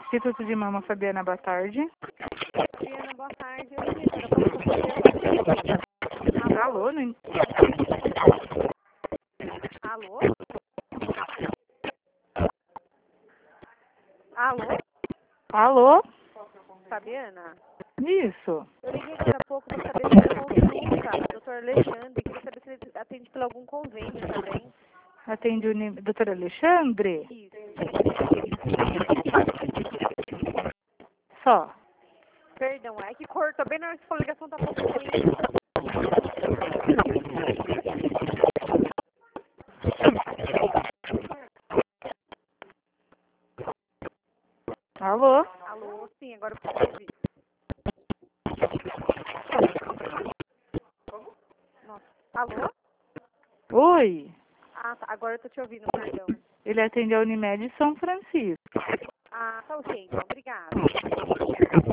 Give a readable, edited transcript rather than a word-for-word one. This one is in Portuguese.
Instituto de Mama, Fabiana, boa tarde. Fabiana, boa tarde. Eu liguei para poder. Alô, não... Alô? Alô? Alô? Fabiana? Isso. Eu liguei agora há pouco para saber sobre consulta. Doutor Alexandre, queria saber se ele atende por algum convênio também. Atende o doutor Alexandre? Isso. Só. Perdão, é que cortou bem na hora que a ligação tá pouco ruim. Alô? Alô? Sim, agora eu posso ouvir. Nossa. Alô? Oi. Ah, tá. Agora eu tô te ouvindo, perdão. Ele atende a Unimed São Francisco. Ah, tá ok, então. Obrigada.